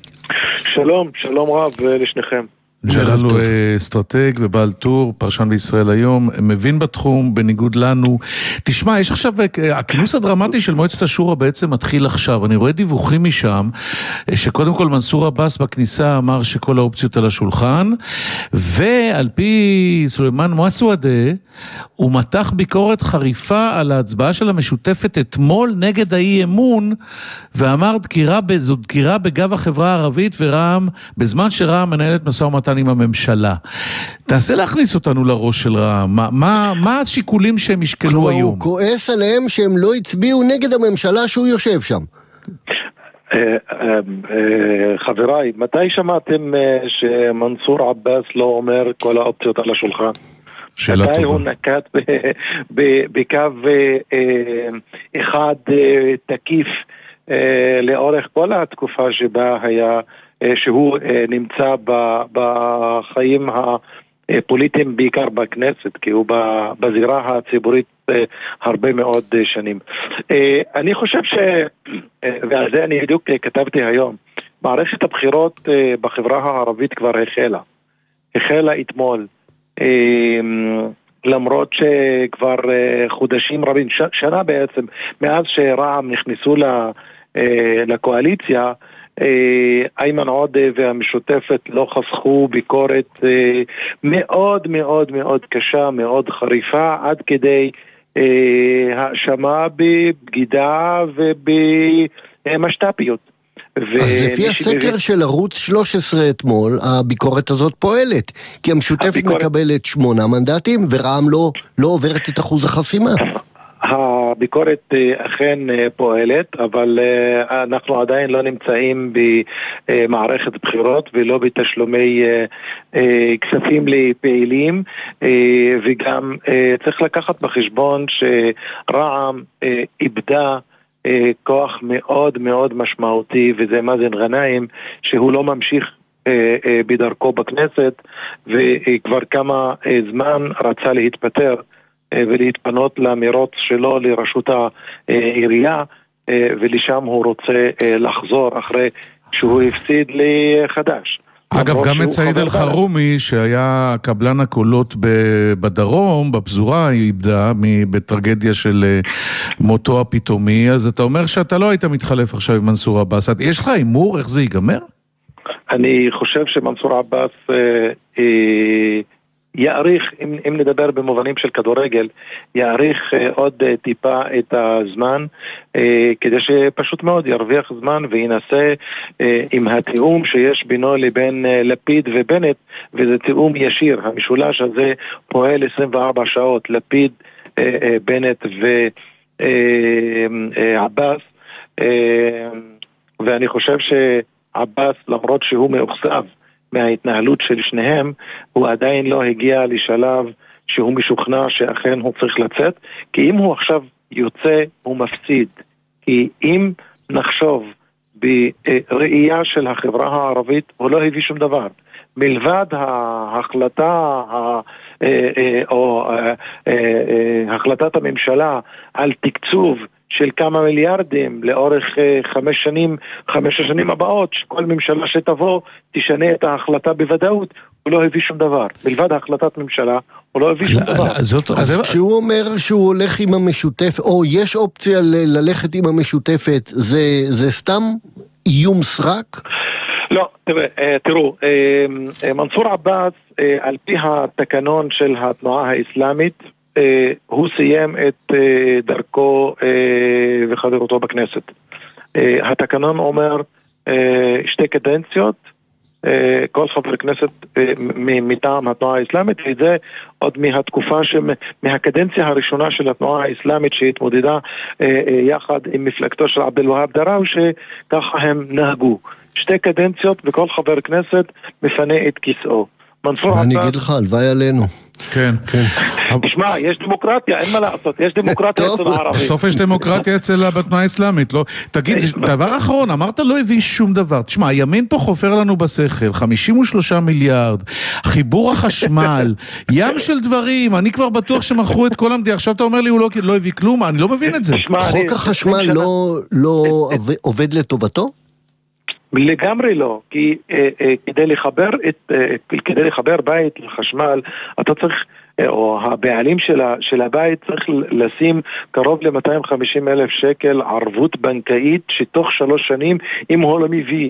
שלום רב לשניכם. ג'לאל הוא אסטרטג ובעל טור, פרשן בישראל היום, מבין בתחום, בניגוד לנו. תשמע, יש עכשיו, הכינוס הדרמטי של מועצת השורא בעצם מתחיל עכשיו. אני רואה דיווחים משם, שקודם כל מנסור עבאס בכניסה אמר שכל האופציות על השולחן, ועל פי סולימאן מואסוודה, הוא מתח ביקורת חריפה על ההצבעה של המשותפת אתמול נגד האי-אמון, ואמר זו דקירה בגב החברה הערבית ורע"מ, בזמן שרע"מ מנהלת משא ומתן עם הממשלה. תעשה להכניס אותנו לראש של רע"מ. מה השיקולים שהם ישקלו היום? הוא כועס עליהם שהם לא הצביעו נגד הממשלה שהוא יושב שם. חבריי, מתי שמעתם שמנסור עבאס לא אומר כל האופציות על השולחן? שאלה טובה. מתי הוא נקט בקו אחד תקיף לאורך כל התקופה שבה היה שהוא נמצא בחיים הפוליטיים בעיקר בכנסת, כי הוא בזירה הציבורית הרבה מאוד שנים. אני חושב ועל זה אני בדיוק כתבתי היום, מערכת הבחירות בחברה הערבית כבר החלה אתמול, למרות שכבר חודשים רבים, שנה בעצם, מאז שרע"מ נכנסו לקואליציה, איימן עודה והמשותפת לא חסכו ביקורת מאוד מאוד מאוד קשה, מאוד חריפה, עד כדי האשמה בבגידה ובמשת"פיות. אז לפי הסקר של ערוץ 13 אתמול, הביקורת הזאת פועלת, כי המשותפת מקבלת 8 מנדטים, ורע"מ לא עוברת את אחוז החסימה. הביקורת אכן פועלת, אבל אנחנו עדיין לא נמצאים במערכת בחירות ולא בתשלומי כספים לפעילים, וגם צריך לקחת בחשבון שרע"מ איבדה כוח מאוד מאוד משמעותי, וזה מאזן גנאים, שהוא לא ממשיך בדרכו בכנסת, וכבר כמה זמן רצה להתפטר ולהתפנות למרוץ שלו לראשות העירייה, ולשם הוא רוצה לחזור אחרי שהוא הפסיד לחדש. אגב, גם את סעיד אל-חרומי, שהיה קבלן הקולות בדרום, בפזורה, היא איבדה בטרגדיה של מותו הפתאומי, אז אתה אומר שאתה לא היית מתחלף עכשיו עם מנסור עבאס. יש לך אימור איך זה ייגמר? אני חושב שמנסור עבאס יאריך, אם נדבר במובנים של כדורגל, יאריך עוד טיפה את הזמן, כדי שפשוט מאוד ירוויח זמן וינסה עם התיאום שיש בינו לבין לפיד ובנט, וזה תיאום ישיר. המשולש הזה פועל 24 שעות, לפיד, בנט ועבאס, ואני חושב שעבאס, למרות שהוא מאוכזב מההתנהלות של שניהם, הוא עדיין לא הגיע לשלב שהוא משוכנע שאכן הוא צריך לצאת, כי אם הוא עכשיו יוצא הוא מפסיד. כי אם נחשוב בראייה של החברה הערבית, הוא לא הביא שום דבר. מלבד ההחלטה או החלטת הממשלה על תקצוב של כמה מיליארדים לאורך 5 השנים הבאות, שכל ממשלה שתבוא תשנה את ההחלטה בוודאות, הוא לא הביא שום דבר. מלבד ההחלטת ממשלה, הוא לא הביא שום דבר. אז כשהוא אומר שהוא הולך עם המשותף, או יש אופציה ללכת עם המשותפת, זה סתם איום סרק? לא, תראו, מנסור עבאס, על פי התקנון של התנועה האסלאמית, הוא סיים את דרכו וחברותו בכנסת. התקנון אומר 2 קדנציות, כל חבר כנסת מטעם התנועה האסלאמית, וזה עוד מהתקופה, מהקדנציה הראשונה של התנועה האסלאמית שהתמודדה יחד עם מפלגתו של עבד אל-והאב דראו, שככה הם נהגו. 2 קדנציות וכל חבר כנסת מפנה את כיסאו. אני אגיד לך, הלוואי עלינו. כן. תשמע, יש דמוקרטיה, אין מה לעשות, יש דמוקרטיה אצל הערבים. בסוף יש דמוקרטיה אצל בתנועה האסלאמית, לא? תגיד, דבר אחרון, אמרת לא הביא שום דבר. תשמע, הימין פה חופר לנו בשכל, 53 מיליארד, חיבור החשמל, ים של דברים, אני כבר בטוח שמכרו את כל המדינה, עכשיו אתה אומר לי הוא לא הביא כלום, אני לא מבין את זה. חוק החשמל לא עובד לטובתו? לגמרי לא, כי כדי לחבר בית לחשמל, אתה צריך, או הבעלים של הבית צריך לשים קרוב ל-250,000 שקל ערבות בנקאית, שתוך 3 שנים, אם הוא לא מביא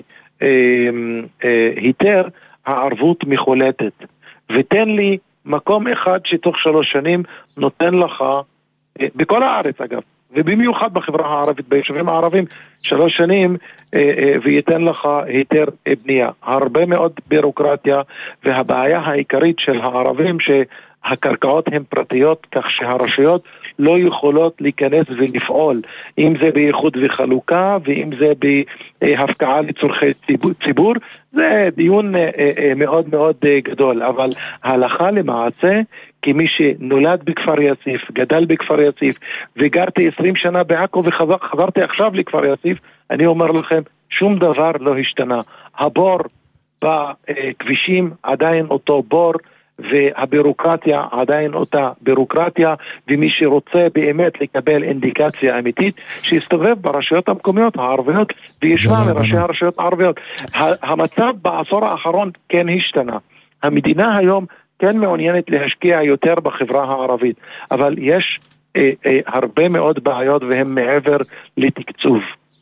היתר, הערבות מחולטת. ותן לי מקום אחד שתוך 3 שנים נותן לך, בכל הארץ אגב, ובמיוחד בחברה הערבית, ביישובים הערבים, 3 שנים, וייתן לך היתר בנייה. הרבה מאוד בירוקרטיה, והבעיה העיקרית של הערבים שהקרקעות הן פרטיות, כך שהרשויות לא יכולות להיכנס ולפעול, אם זה בייחוד וחלוקה, ואם זה בהפקעה לצורכי ציבור. זה דיון מאוד מאוד גדול, אבל ההלכה למעשה, כמי שנולד בכפר יאסיף, גדל בכפר יאסיף, וגרתי 20 שנה בעכו וחברתי עכשיו לכפר יאסיף, אני אומר לכם, שום דבר לא השתנה. הבור בכבישים עדיין אותו בור, והבירוקרטיה עדיין אותה בירוקרטיה, ומי שרוצה באמת לקבל אינדיקציה אמיתית, שיסתובב ברשויות המקומיות הערביות, וישמע מראשי הרשויות הערביות. המצב בעשור האחרון כן השתנה. המדינה היום כן מעוניינת להשקיע יותר בחברה הערבית, אבל יש הרבה מאוד בעיות, והן מעבר לתקצוב.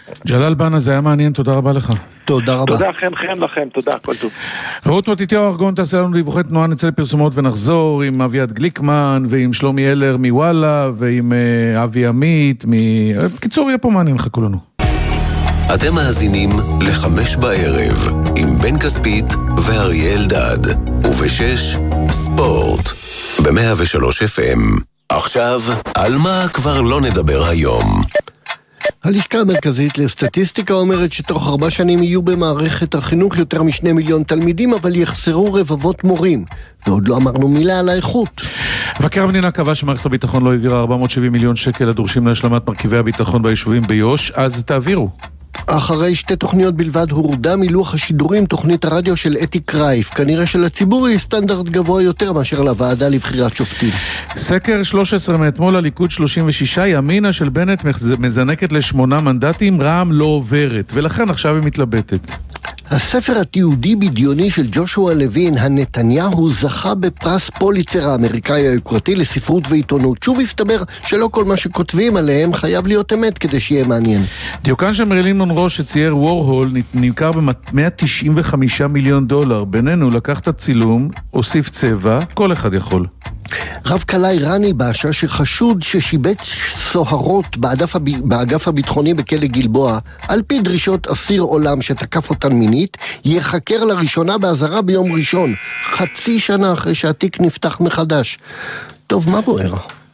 ג'לאל בנה, זה היה מעניין, תודה רבה לך. תודה רבה. תודה חן לכם, תודה, כל טוב. רות מתתיהו ארגון תעשה לנו דיווחי תנועה, נצא לפרסומות ונחזור עם אביעד גליקמן ועם שלומי אלר מוואלה ועם אבי עמית בקיצור, יהיה פה מעניין, חכו לנו. אתם מאזינים ל5 בערב עם בן כספית ואריה אלדד, וב6 ספורט ב103 FM. עכשיו, על מה כבר לא נדבר היום? הלשכה המרכזית לסטטיסטיקה אומרת שתוך 4 שנים יהיו במערכת החינוך יותר מ2 מיליון תלמידים, אבל יחסרו רבבות מורים. ועוד לא אמרנו מילה על האיכות. מבקר המדינה קבע שמערכת הביטחון לא העבירה 470 מיליון שקל הדורשים להשלמת מרכיבי הביטחון ביישובים ביו"ש, אז תעבירו. אחרי 2 תוכניות בלבד הורדה מלוח השידורים תוכנית הרדיו של אתי קרייף. כנראה שלציבור היא סטנדרט גבוה יותר מאשר לוועדה לבחירת שופטים. סקר 13 מאתמול, הליכוד 36, ימינה של בנט מזנקת ל8 מנדטים, רע"מ לא עוברת, ולכן עכשיו היא מתלבטת. הספר התיעודי בדיוני של ג'ושוע לוין, הנתניהו, זכה בפרס פוליצר האמריקאי היוקרתי לספרות ועיתונות. שוב הסתבר שלא כל מה שכותבים עליהם חייב להיות אמת כדי שיהיה מעניין. דיוקן של מרילין מונרו שצייר וורהול נמכר ב$195 מיליון. בינינו לקח את הצילום, הוסיף צבע, כל אחד יכול. רב קלה איראני באשה שחשוד ששיבץ סוהרות באגף הביטחוני בכלא גלבוע, על פי דרישות אסיר עולם שתקף אותן מינית, יחקר לראשונה באזהרה ביום ראשון, 0.5 שנה אחרי שהתיק נפתח מחדש. טוב, מה בוער?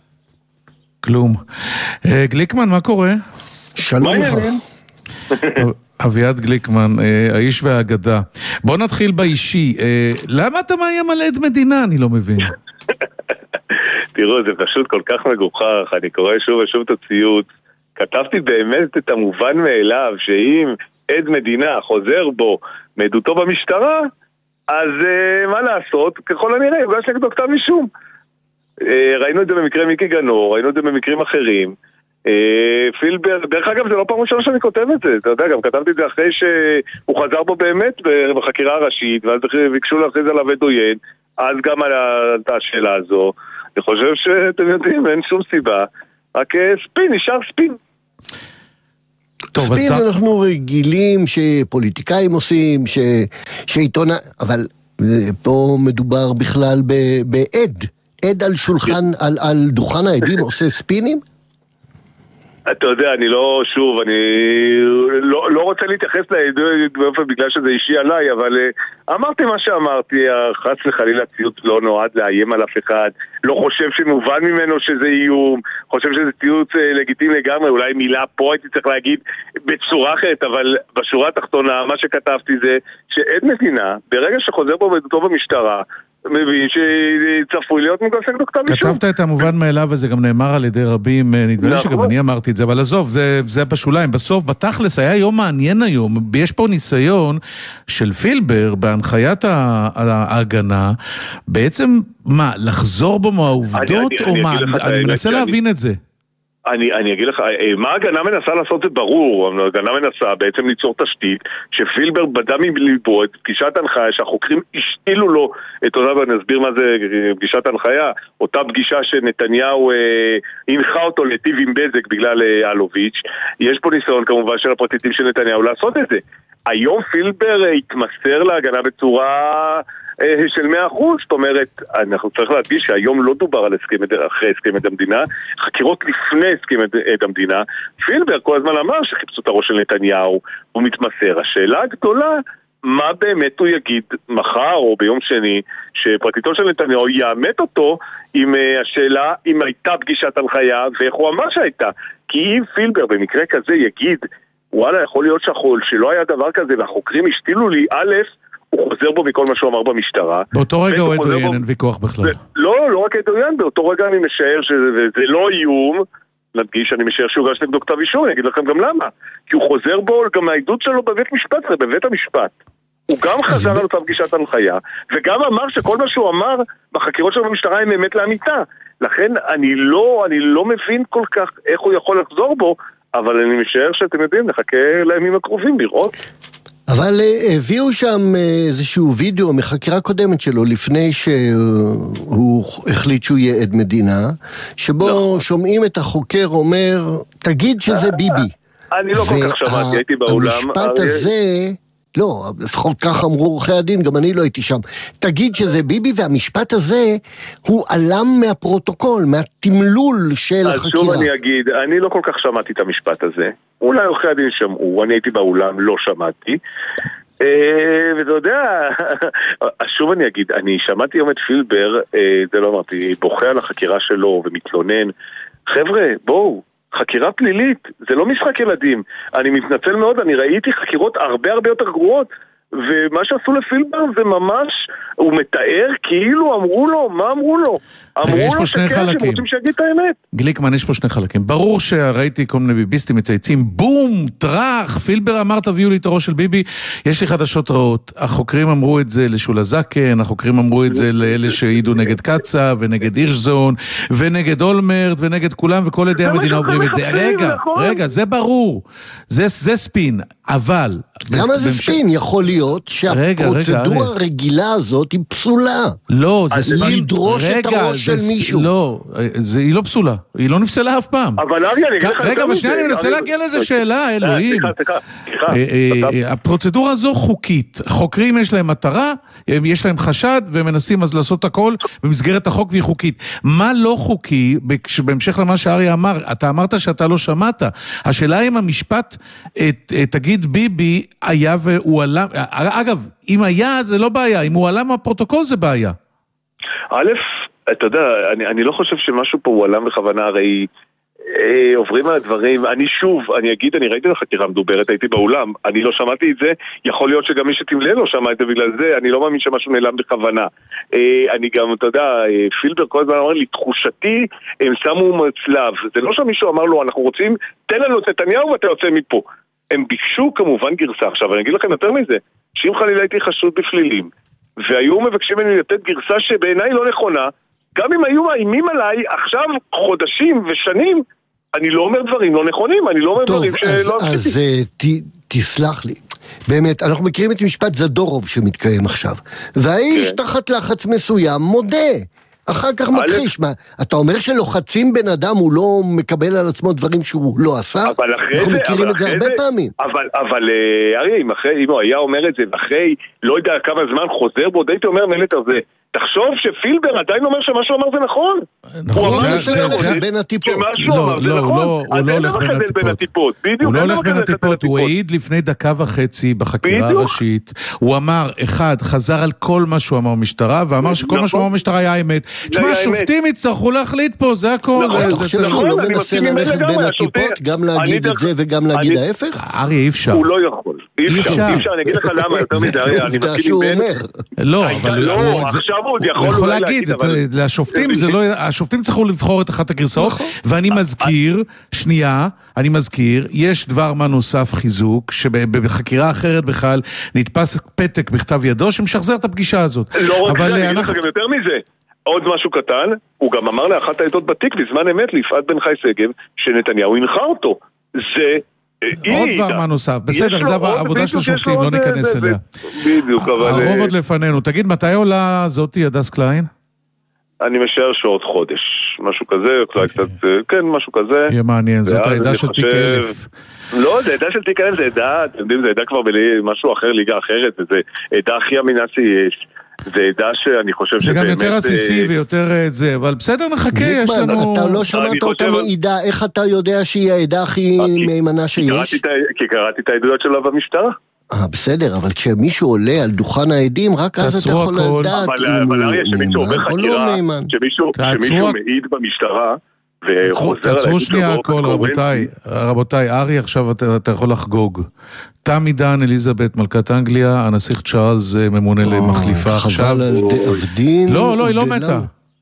כלום. גליקמן, מה קורה? שלום לך. אביעד גליקמן, האיש והאגדה. בוא נתחיל באישי. למה אתה מאיים על עד מדינה? אני לא מבין. תראו, זה פשוט כל כך מגוחך, אני קורא שוב ושוב את הציוץ, כתבתי באמת את המובן מאליו, שאם עד מדינה חוזר בו מעדותו במשטרה, אז מה לעשות? ככל הנראה יוגש נגדו כתב אישום. ראינו את זה במקרה מיקי גנור, ראינו את זה במקרים אחרים. פילבר, דרך אגב זה לא פעם ראשונה שאני כותב את זה, אתה יודע, גם כתבתי את זה אחרי שהוא חזר בו באמת בחקירה הראשית, ואז ביקשו להכריז עליו עד עוין, אז גם עלתה השאלה הזו. אני חושב שאתם יודעים, אין שום סיבה, רק ספין, נשאר ספין. ספין אנחנו רגילים שפוליטיקאים עושים, שעיתונאים, אבל פה מדובר בכלל בעד, עד על שולחן, על דוכן העדים עושה ספינים? אתה יודע, אני לא רוצה להתייחס לעדות באופן בגלל שזה אישי עליי, אבל אמרתי מה שאמרתי, חס וחלילה ציוץ לא נועד לאיים על אף אחד, לא חושב שמובן ממנו שזה איום, חושב שזה ציוץ לגיטימי לגמרי, אולי מילה פה הייתי צריך להגיד בצורה אחרת, אבל בשורה התחתונה מה שכתבתי זה שעד מדינה, ברגע שחוזר פה בעדותו במשטרה, מבין שצפוי להיות מוגש נגדו כתב אישום. כתבת את המובן מאליו, וזה גם נאמר על ידי רבים, נדמה לי שגם אני אמרתי את זה, אבל עזוב, זה בשוליים. בסוף, בתכלס, היה יום מעניין היום, יש פה ניסיון של פילבר, בהנחיית ההגנה, בעצם, מה, לחזור בו מהעובדות, או מה? אני מנסה להבין את זה. אני אגיד לך, מה ההגנה מנסה לעשות זה ברור, ההגנה מנסה בעצם ליצור תשתית שפילבר בדה מליבו את פגישת הנחיה שהחוקרים השתילו לו את אותה, ואני אסביר מה זה פגישת הנחיה, אותה פגישה שנתניהו הנחה אותו לטיב עם בזק בגלל אלוביץ'. יש פה ניסיון כמובן של הפרקליטים של נתניהו לעשות את זה. היום פילבר התמסר להגנה בצורה של 100%, זאת אומרת, אנחנו צריך להדגיש שהיום לא דובר על אחרי הסכם עד המדינה, חקירות לפני הסכם עד המדינה. פילבר כל הזמן אמר שחיפשו את הראש של נתניהו, הוא מתמסר. השאלה הגדולה, מה באמת הוא יגיד מחר או ביום שני, שפרקליטו של נתניהו יאמת אותו עם השאלה אם הייתה פגישת הנחיה ואיך הוא אמר שהייתה. כי אם פילבר במקרה כזה יגיד, וואלה, יכול להיות שלא היה דבר כזה והחוקרים השתילו לי, א', הוא חוזר בו מכל מה שהוא אמר במשטרה. באותו רגע הוא עדוין, אין ויכוח בכלל. לא רק עדוין, באותו רגע אני משער שזה לא איום, נדגיש, אני משער שהוא גש נגדו כתב אישום, אני אגיד לכם גם למה. כי הוא חוזר בו גם העדות שלו בבית משפט, זה בבית המשפט. הוא גם חזר על אותה פגישת הנחיה, וגם אמר שכל מה שהוא אמר בחקירות שלו במשטרה הם אמת לאמיתה. לכן אני לא מבין כל כך איך הוא יכול לחזור בו, אבל אני משער שאתם יודעים, נחכה לימים הקרובים לראות. אבל הביאו שם איזשהו וידאו מחקירה קודמת שלו לפני שהוא החליט שהוא יהיה עד מדינה, שבו שומעים את החוקר אומר, תגיד שזה ביבי. אני לא כל כך שמעתי, הייתי באולם. המשפט הזה, לא, לפחות כך אמרו עורכי הדין, גם אני לא הייתי שם. תגיד שזה ביבי, והמשפט הזה הוא עלם מהפרוטוקול, מהתמלול של החקירה. אז שוב אני אגיד, אני לא כל כך שמעתי את המשפט הזה. אולי עורכי הדין שמעו, אני הייתי באולם, לא שמעתי. ואתה יודע, שוב אני אגיד, אני שמעתי היום את פילבר, זה לא אמרתי, בוכה על החקירה שלו ומתלונן. חבר'ה, בואו, חקירה פלילית, זה לא משחק ילדים. אני מתנצל מאוד, אני ראיתי חקירות הרבה יותר גרועות, ומה שעשו לפילבר זה ממש, הוא מתאר כאילו אמרו לו, מה אמרו לו? אמרו לו שכן, שהם רוצים שיגיד את האמת. גליקמן, יש פה שני חלקים. ברור שראיתי כל מיני ביביסטים מצייצים, בום, טרח, פילבר אמר תביאו לי את הראש של ביבי, יש לי חדשות רעות. החוקרים אמרו את זה לשולה זקן, החוקרים אמרו את זה לאלה שהעידו נגד קצה, ונגד הירשזון, ונגד אולמרט, ונגד כולם, וכל ידי המדינה עוברים את זה. רגע, זה ברור. זה ספין, אבל... למה זה ספין? יכול להיות שהפרוצדורה הרגילה הזאת היא פסולה. לא, זה ספין. לדרוש את הראש של מישהו. לא, היא לא פסולה. היא לא נפסלה אף פעם. אבל אריה, אני אגיד לך... רגע, בשנייה אני מנסה להגיע לאיזה שאלה, אלוהים. הפרוצדורה הזו חוקית. חוקרים יש להם מטרה, יש להם חשד, והם מנסים אז לעשות הכל במסגרת החוק והיא חוקית. מה לא חוקי, בהמשך למה שאריה אמר, אתה אמרת שאתה לא שמעת. השאלה אם המשפט, תגיד ביבי, היה והוא עלה... אגב, אם היה זה לא בעיה, אם הוא עלה מהפרוטוקול זה בעיה. א', אתה יודע, אני לא חושב שמשהו פה הוא עלה בכוונה, הרי עוברים על הדברים, אני אגיד, אני ראיתי את החקירה מדוברת, הייתי באולם, אני לא שמעתי את זה, יכול להיות שגם מי שתמלל לא שמע את זה בגלל זה, אני לא מאמין שמשהו נעלם בכוונה. אני גם, אתה יודע, פילבר כל הזמן אמר לי, תחושתי, הם שמו מצלב, זה לא שמישהו אמר לו, אנחנו רוצים, תן לנו את נתניהו ואתה יוצא מפה. הם ביקשו כמובן גרסה, עכשיו אני אגיד לכם יותר מזה, שאם חלילה הייתי חשוד בפלילים, והיו מבקשים ממני לתת גרסה שבעיניי לא נכונה, גם אם היו מאיימים עליי עכשיו חודשים ושנים, אני לא אומר דברים לא נכונים, אני לא אומר דברים שלא... אז תסלח לי. באמת, אנחנו מכירים את משפט זדורוב שמתקיים עכשיו, והאיש תחת לחץ מסוים מודה, אחר כך מכחיש. אתה אומר שלוחצים בן אדם, הוא לא מקבל על עצמו דברים שהוא לא עשה? אנחנו מכירים את זה הרבה פעמים. אבל אריה, אם הוא היה אומר את זה, ואחרי לא יודע כמה זמן חוזר בו, דייתי אומר מלט הזה, תחשוב שפילבר עדיין אומר שמה שהוא אמר זה נכון. נכון, זה בין הטיפות. לא, הוא לא הולך בין הטיפות. הוא לא הולך בין הטיפות, הוא העיד לפני דקה וחצי בחקירה הראשית. הוא אמר, אחד, חזר על כל מה שהוא אמר משטרה, ואמר שכל מה שהוא אמר משטרה היה אמת. תשמע, שופטים יצטרכו להחליט פה, זה הכל. אתה חושב שהוא לא מנסה ללכת בין הטיפות, גם להגיד את זה וגם להגיד ההפך? אריה, אי אפשר. הוא לא יכול. אי אפשר, אני אגיד לך למה, יותר מזה, אריה, אני מסכים עם בן. לא, אבל הוא יכול להגיד, השופטים צריכו לבחור את אחת הגרסאות, ואני מזכיר, יש דבר מה נוסף חיזוק, שבחקירה אחרת בכלל נתפס פתק בכתב ידו, שמשחזר את הפגישה הזאת. לא רק זה, אני אגיד לך גם יותר מזה. עוד משהו קטן, הוא גם אמר לאחת העדות בתיק, בזמן אמת ליפעת בן חי שגב, שנתניהו הנחה אותו. זה... עוד דבר מה נוסף, בסדר, זה העבודה של השופטים, לא ניכנס אליה. בדיוק, אבל... הרוב עוד לפנינו. תגיד, מתי עולה זאתי הדס קליין? אני משער שעוד חודש, משהו כזה, אולי קצת, כן, משהו כזה. יהיה מעניין, זאת העדה של תיק 1000. לא, זה עדה של תיק 1000, זה עדה, אתם יודעים, זה עדה כבר במשהו אחר, ליגה אחרת, וזה עדה הכי אמינה שיש. זה עדה שאני חושב שבאמת... זה גם יותר עסיסי ויותר זה, אבל בסדר, נחכה, יש לנו... אתה לא שמעת אותה מעידה, איך אתה יודע שהיא העדה הכי מהימנה שיש? כי קראתי את העדויות שלה במשטרה. בסדר, אבל כשמישהו עולה על דוכן העדים, רק אז אתה יכול לדעת אם הוא נאמן או לא נאמן. כשמישהו מעיד במשטרה, תעצרו שנייה הכל, רבותיי, ארי, עכשיו אתה יכול לחגוג. תם עידן אליזבת, מלכת אנגליה, הנסיך צ'ארלס ממונה למחליפה עכשיו. חבל על דאבדין. לא, היא לא מתה.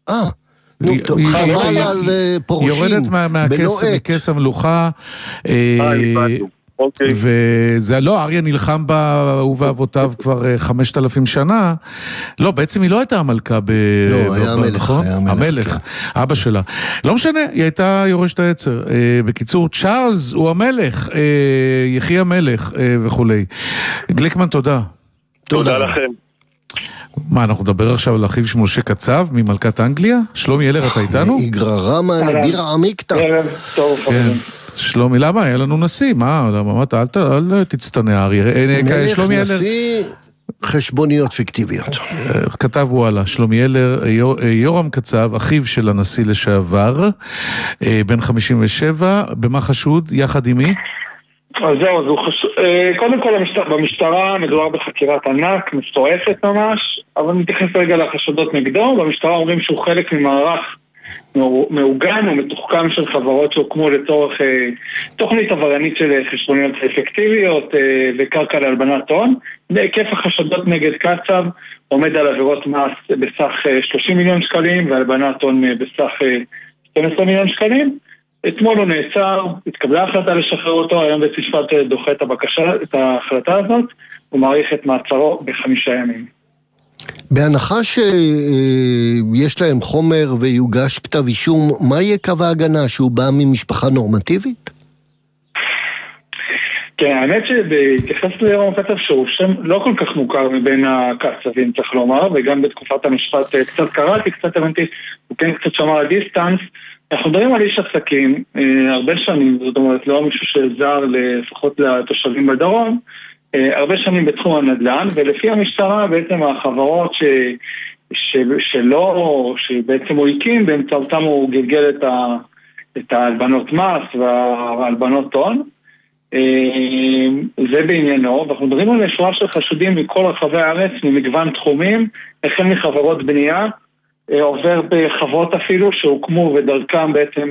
חבל על פורשים. היא יורדת מכס המלוכה. וזה לא, אריה נלחם בה, הוא ואבותיו כבר 5,000 שנה. לא, בעצם היא לא הייתה המלכה לא, היה המלך. המלך, אבא שלה. לא משנה, היא הייתה יורשת העצר. בקיצור, צ'ארלס הוא המלך, יחי המלך וכולי. גליקמן, תודה. תודה לכם. מה, אנחנו נדבר עכשיו על אחיו של משה קצב ממלכת אנגליה? שלומי אלר, אתה איתנו? איגררה מהבירה עמיקתא. טוב, חברים. שלומי, למה? היה לנו נשיא, מה? אל תצטנע, אריה. מלך נשיא, חשבוניות פיקטיביות. כתב וואלה, שלומי אלר, יורם קצב, אחיו של הנשיא לשעבר, בן 57, במה חשוד? יחד עם מי? אז זהו, קודם כל במשטרה מדובר בחקירת ענק, מסתועפת ממש, אבל נתייחס רגע לחשדות נגדו. במשטרה אומרים שהוא חלק ממערך מעוגן ומתוחכם של חברות שהוקמו לצורך תוכנית עבריינית של חשבוניות אפקטיביות וקרקע להלבנת הון. בהיקף החשדות נגד קצב עומד על עבירות מס בסך 30 מיליון שקלים והלבנת הון בסך 12 מיליון שקלים. אתמול הוא נעצר, התקבלה החלטה לשחרר אותו, היום בית משפט דוחה את ההחלטה הזאת, הוא מעריך את מעצרו ב5 ימים. בהנחה שיש להם חומר ויוגש כתב אישום, מה יהיה קו ההגנה, שהוא בא ממשפחה נורמטיבית? כן, האמת שבהתייחס ליורם קצב שהוא שם לא כל כך מוכר מבין הקצבים, צריך לומר, וגם בתקופת המשפט קצת קראתי, קצת הבנתי, הוא כן קצת שמר על דיסטנס. אנחנו מדברים על איש עסקים הרבה שנים, זאת אומרת לא מישהו שזר לפחות לתושבים בדרום, הרבה שנים בתחום הנדל"ן, ולפי המשטרה בעצם החברות שבעצם הוא הקים, באמצעותם הוא גלגל את ההלבנות מס וההלבנות הון, זה בעניינו, ואנחנו מדברים על שורה של חשודים מכל רחבי הארץ, ממגוון תחומים, החל מחברות בנייה, עובר בחברות אפילו שהוקמו ודרכם בעצם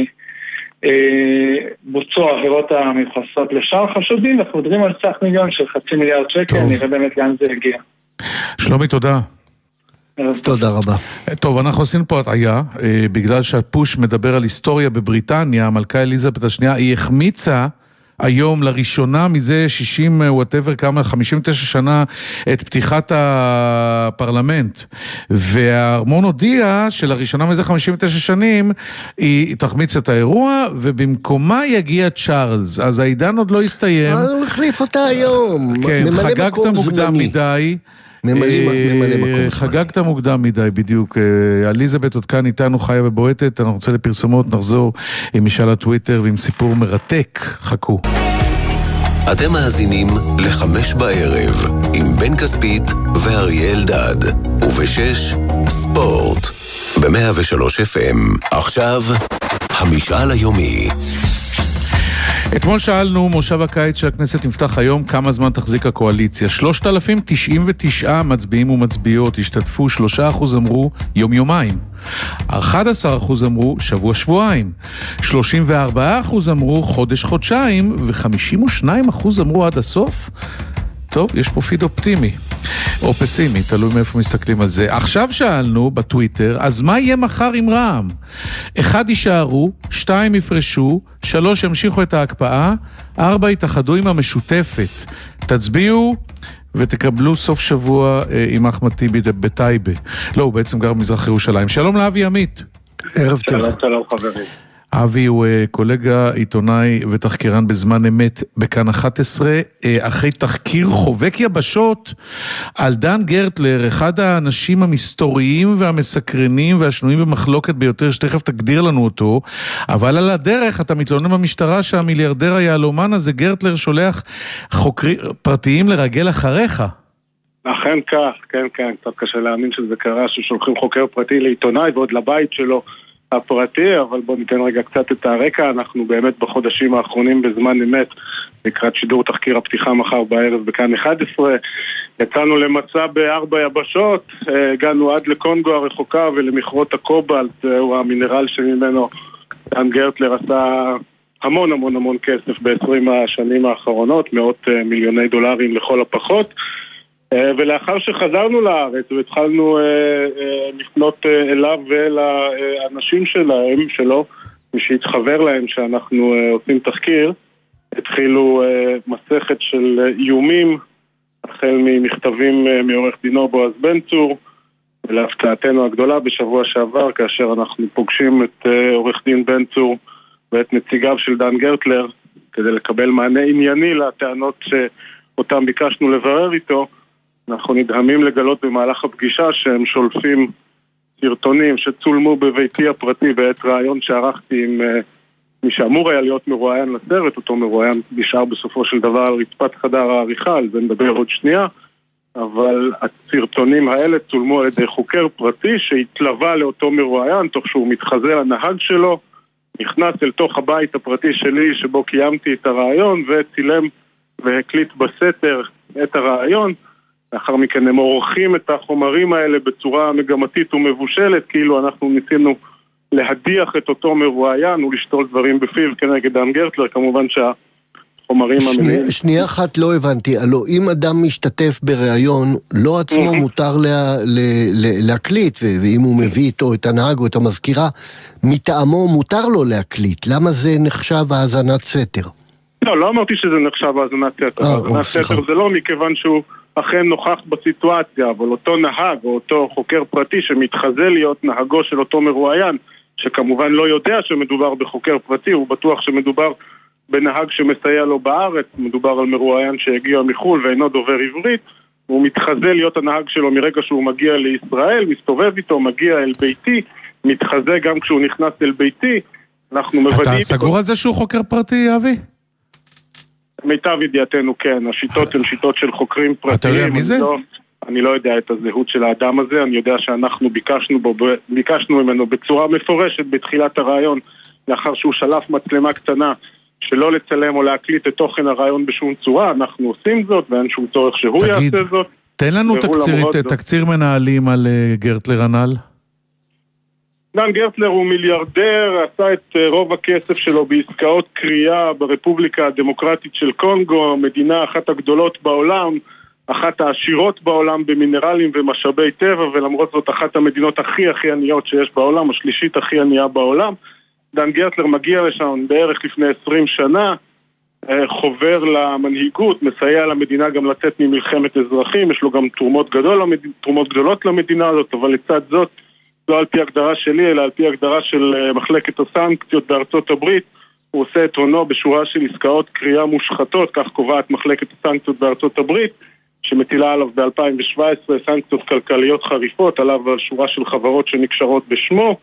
בוצעו העבירות המיוחסות לשאר חשודים, אנחנו מדברים על סך מיליון של 500 מיליארד שקל, נראה באמת לאן זה הגיע. שלומי, תודה. תודה רבה. טוב, אנחנו עשינו פה הטעיה, בגלל שהפוש מדבר על היסטוריה בבריטניה, המלכה אליזבת השנייה, היא החמיצה היום לראשונה מזה 59 שנה את פתיחת הפרלמנט, והארמון הודיע שלראשונה מזה 59 שנים היא תחמיץ את האירוע ובמקומה יגיע צ'ארלס. אז העידן עוד לא הסתיים. הוא החליף אותה היום. כן, חגגת מוקדם מדי. חגגת מוקדם מדי בדיוק. אליזבת עוד כאן איתנו חיה ובועטת. אנחנו רוצה לפרסומות, נחזור עם משאל הטוויטר ועם סיפור מרתק. חכו. אתם מאזינים ל5 בערב עם בן כספית ואריה אלדד, וב6 ספורט ב103 FM. עכשיו המשאל היומי. אתמול שאלנו, מושב הקיץ של הכנסת נפתח היום, כמה זמן תחזיק הקואליציה? 3,099 מצביעים ומצביעות, השתתפו, 3% אמרו יום-יומיים, 11% אמרו שבוע-שבועיים, 34% אמרו חודש-חודשיים, ו52% אמרו עד הסוף. טוב, יש פה פיד אופטימי, או פסימי, תלוי מאיפה מסתכלים על זה. עכשיו שאלנו בטוויטר, אז מה יהיה מחר עם רע"מ? 1 יישארו, 2 יפרשו, 3 ימשיכו את ההקפאה, 4 יתאחדו עם המשותפת. תצביעו ותקבלו סוף שבוע עם אחמד טיבי בטייבה. לא, הוא בעצם גר במזרח ירושלים. שלום לאבי עמית. ערב טוב. שלום חברים. אבי הוא קולגה, עיתונאי ותחקירן בזמן אמת בכאן 11, אחרי תחקיר חובק יבשות על דן גרטלר, אחד האנשים המסתוריים והמסקרנים והשנויים במחלוקת ביותר, שתכף תגדיר לנו אותו, אבל על הדרך אתה מתלונן במשטרה שהמיליארדר היעלומן הזה, גרטלר, שולח חוקרים פרטיים לרגל אחריך. אכן כך, כן, קצת קשה להאמין שזה קרה, ששולחים חוקר פרטי לעיתונאי ועוד לבית שלו הפרטי, אבל בואו ניתן רגע קצת את הרקע. אנחנו באמת בחודשים האחרונים בזמן אמת, לקראת שידור תחקיר הפתיחה מחר בערב בכאן 11, יצאנו למצע ב4 יבשות, הגענו עד לקונגו הרחוקה ולמכרות הקובלט, הוא המינרל שממנו דן גרטלר עשה המון כסף ב20 השנים האחרונות, מאות מיליוני דולרים לכל הפחות. ולאחר שחזרנו לארץ והתחלנו לפנות אליו ואל האנשים שלו, שהתחבר להם שאנחנו עושים תחקיר, התחילו מסכת של איומים, החל ממכתבים מעורך דינו בועז בן צור, ולהפתעתנו הגדולה בשבוע שעבר, כאשר אנחנו פוגשים את עורך דין בן צור ואת נציגיו של דן גרטלר, כדי לקבל מענה ענייני לטענות שאותם ביקשנו לברר איתו, אנחנו נדהמים לגלות במהלך הפגישה שהם שולפים סרטונים שצולמו בביתי הפרטי בעת רעיון שערכתי עם מי שאמור היה להיות מרואיין לסרט, אותו מרואיין נשאר בסופו של דבר על רצפת חדר העריכה, על זה נדבר עוד שנייה, אבל הסרטונים האלה צולמו על ידי חוקר פרטי שהתלווה לאותו מרואיין, תוך שהוא מתחזה לנהג שלו, נכנס אל תוך הבית הפרטי שלי שבו קיימתי את הרעיון, וצילם והקליט בסתר את הרעיון. לאחר מכן הם עורכים את החומרים האלה בצורה מגמתית ומבושלת, כאילו אנחנו ניסינו להדיח את אותו מרואיין ולשתול דברים בפיו כנגד דן גרטלר. כמובן שהחומרים המלאים... שנייה אחת לא הבנתי, הלוא אם אדם משתתף בראיון, לא עצמו מותר להקליט, ואם הוא מביא איתו את הנהג או את המזכירה, מטעמו מותר לו להקליט. למה זה נחשב האזנת סתר? לא אמרתי שזה נחשב האזנת סתר. האזנת סתר זה לא, מכיוון שהוא אכן נוכח בסיטואציה, אבל אותו נהג או אותו חוקר פרטי שמתחזה להיות נהגו של אותו מרואיין, שכמובן לא יודע שמדובר בחוקר פרטי, הוא בטוח שמדובר בנהג שמסייע לו בארץ, מדובר על מרואיין שהגיע מחול ואינו דובר עברית, הוא מתחזה להיות הנהג שלו מרגע שהוא מגיע לישראל, מסתובב איתו, מגיע אל ביתי, מתחזה גם כשהוא נכנס אל ביתי. אנחנו מוודאים... אתה סגור על זה שהוא חוקר פרטי, אבי? מיטב ידיעתנו, כן. השיטות הן שיטות של חוקרים פרטיים. אתה יודע מי זה? אני לא יודע את הזהות של האדם הזה, אני יודע שאנחנו ביקשנו ממנו בצורה מפורשת בתחילת הרעיון, לאחר שהוא שלף מצלמה קטנה, שלא לצלם או להקליט את תוכן הרעיון בשום צורה, אנחנו עושים זאת, ואין שום צורך שהוא יעשה זאת. תן לנו תקציר מנהלים על גרטלר הנ"ל. דן גרטלר הוא מיליארדר, עשה את רוב הכסף שלו בעסקאות קריאה ברפובליקה הדמוקרטית של קונגו, מדינה אחת הגדולות בעולם, אחת העשירות בעולם במינרלים ומשאבי טבע, ולמרות זאת אחת המדינות הכי עניות שיש בעולם, השלישית הכי ענייה בעולם. דן גרטלר מגיע לשם בערך לפני 20 שנה, חובר למנהיגות, מסייע למדינה גם לצאת ממלחמת אזרחים, יש לו גם תרומות גדולות למדינה הזאת, אבל לצד זאת, לא על פי הגדרה שלי, אלא על פי הגדרה של מחלקת הסנקציות בארצות הברית, הוא עושה את הונו בשורה של עסקאות קריאה מושחתות, כך קובעת מחלקת הסנקציות בארצות הברית, שמטילה עליו ב-2017 סנקציות כלכליות חריפות, עליו על שורה של חברות שנקשרות בשמו.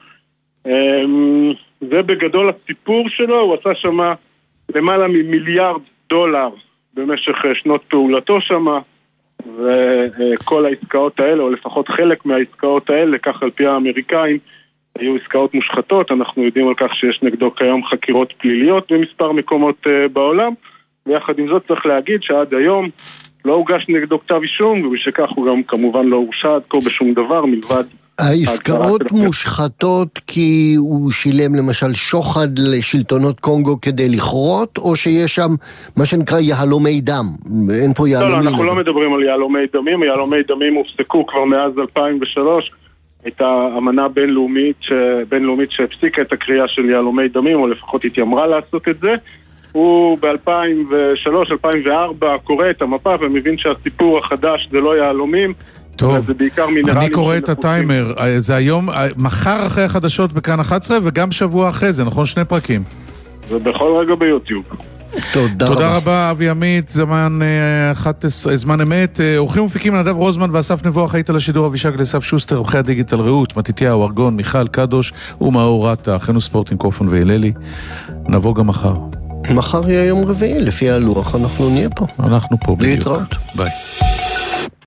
זה בגדול הסיפור שלו, הוא עשה שמה למעלה ממיליארד דולר במשך שנות פעולתו שמה, וכל העסקאות האלה, או לפחות חלק מהעסקאות האלה, כך על פי האמריקאים, היו עסקאות מושחתות. אנחנו יודעים על כך שיש נגדו כיום חקירות פליליות במספר מקומות בעולם, ויחד עם זאת צריך להגיד שעד היום לא הוגש נגדו כתב אישום, ובשכך הוא גם כמובן לא הורשע עד כה בשום דבר מלבד... העסקאות מושחתות כי הוא שילם למשל שוחד לשלטונות קונגו כדי לכרות, או שיש שם מה שנקרא יהלומי דם? אין פה יהלומים. לא, אנחנו לא מדברים על יהלומי דמים. יהלומי דמים הופסקו כבר מאז 2003. הייתה אמנה בינלאומית שהפסיקה את הקריאה של יהלומי דמים, או לפחות התיימרה לעשות את זה. הוא ב-2003-2004 קורא את המפה ומבין שהסיפור החדש זה לא יהלומים, טוב, אני קורא את הטיימר, זה היום, מחר אחרי החדשות בכאן 11 וגם שבוע אחרי זה, נכון? 2 פרקים. זה בכל רגע ביוטיוב. תודה רבה אבי עמית, זמן אמת. אורחים ומפיקים נדב רוזמן ואסף נבו, אחראית על השידור אבישג לסף שוסטר, אורחי הדיגיטל רעות, מתתיהו, ארגון, מיכל קדוש ומאור רטה, אחינו ספורט עם קופון ואיללי. נבוא גם מחר. מחר יהיה יום רביעי, לפי הלוח אנחנו נהיה פה. אנחנו פה בדיוק. להתראות. ביי.